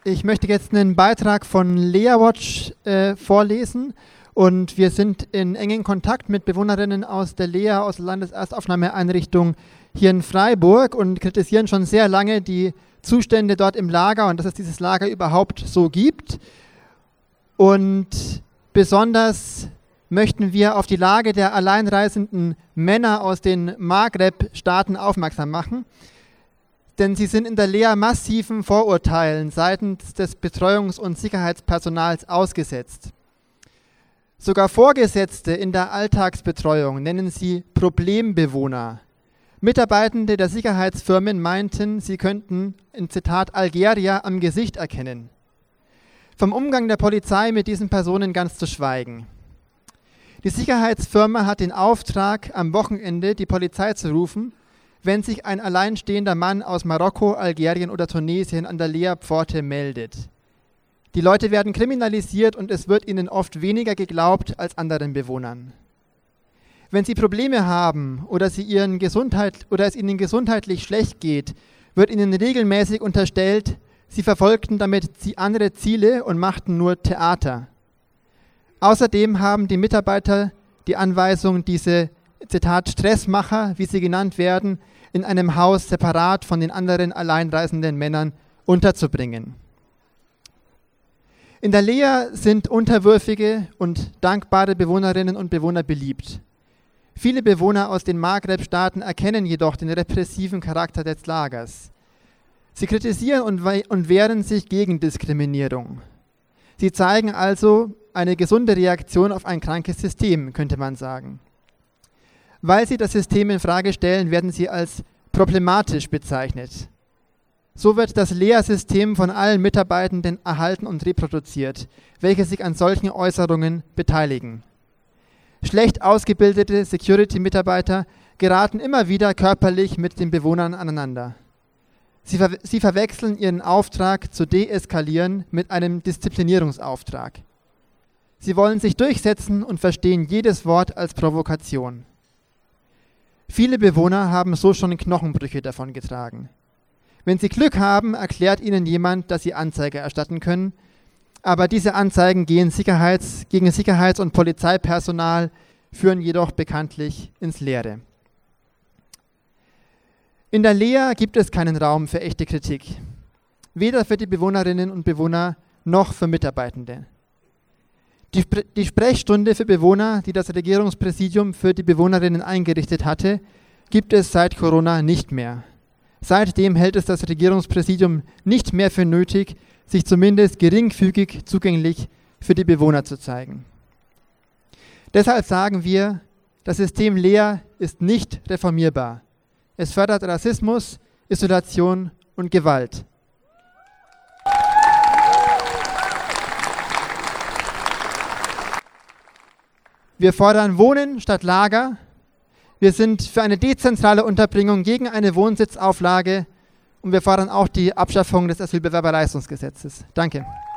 Ich möchte jetzt einen Beitrag von Lea Watch vorlesen und wir sind in engem Kontakt mit Bewohnerinnen aus der Lea, aus der Landeserstaufnahmeeinrichtung hier in Freiburg und kritisieren schon sehr lange die Zustände dort im Lager und dass es dieses Lager überhaupt so gibt. Und besonders möchten wir auf die Lage der alleinreisenden Männer aus den Maghreb-Staaten aufmerksam machen. Denn sie sind in der Lea massiven Vorurteilen seitens des Betreuungs- und Sicherheitspersonals ausgesetzt. Sogar Vorgesetzte in der Alltagsbetreuung nennen sie Problembewohner. Mitarbeitende der Sicherheitsfirmen meinten, sie könnten, in Zitat, Algerier am Gesicht erkennen. Vom Umgang der Polizei mit diesen Personen ganz zu schweigen. Die Sicherheitsfirma hat den Auftrag, am Wochenende die Polizei zu rufen, wenn sich ein alleinstehender Mann aus Marokko, Algerien oder Tunesien an der Lea-Pforte meldet. Die Leute werden kriminalisiert und es wird ihnen oft weniger geglaubt als anderen Bewohnern. Wenn sie Probleme haben oder es ihnen gesundheitlich schlecht geht, wird ihnen regelmäßig unterstellt, sie verfolgten damit andere Ziele und machten nur Theater. Außerdem haben die Mitarbeiter die Anweisung, diese, Zitat, Stressmacher, wie sie genannt werden, in einem Haus separat von den anderen alleinreisenden Männern unterzubringen. In der Lea sind unterwürfige und dankbare Bewohnerinnen und Bewohner beliebt. Viele Bewohner aus den Maghreb-Staaten erkennen jedoch den repressiven Charakter des Lagers. Sie kritisieren und wehren sich gegen Diskriminierung. Sie zeigen also eine gesunde Reaktion auf ein krankes System, könnte man sagen. Weil sie das System in Frage stellen, werden sie als problematisch bezeichnet. So wird das Lea-System von allen Mitarbeitenden erhalten und reproduziert, welche sich an solchen Äußerungen beteiligen. Schlecht ausgebildete Security-Mitarbeiter geraten immer wieder körperlich mit den Bewohnern aneinander. Sie verwechseln ihren Auftrag zu deeskalieren mit einem Disziplinierungsauftrag. Sie wollen sich durchsetzen und verstehen jedes Wort als Provokation. Viele Bewohner haben so schon Knochenbrüche davongetragen. Wenn sie Glück haben, erklärt ihnen jemand, dass sie Anzeige erstatten können, aber diese Anzeigen gegen Sicherheits- und Polizeipersonal führen jedoch bekanntlich ins Leere. In der Lea gibt es keinen Raum für echte Kritik, weder für die Bewohnerinnen und Bewohner noch für Mitarbeitende. Die Sprechstunde für Bewohner, die das Regierungspräsidium für die Bewohnerinnen eingerichtet hatte, gibt es seit Corona nicht mehr. Seitdem hält es das Regierungspräsidium nicht mehr für nötig, sich zumindest geringfügig zugänglich für die Bewohner zu zeigen. Deshalb sagen wir, das System Lea ist nicht reformierbar. Es fördert Rassismus, Isolation und Gewalt. Wir fordern Wohnen statt Lager. Wir sind für eine dezentrale Unterbringung gegen eine Wohnsitzauflage und wir fordern auch die Abschaffung des Asylbewerberleistungsgesetzes. Danke.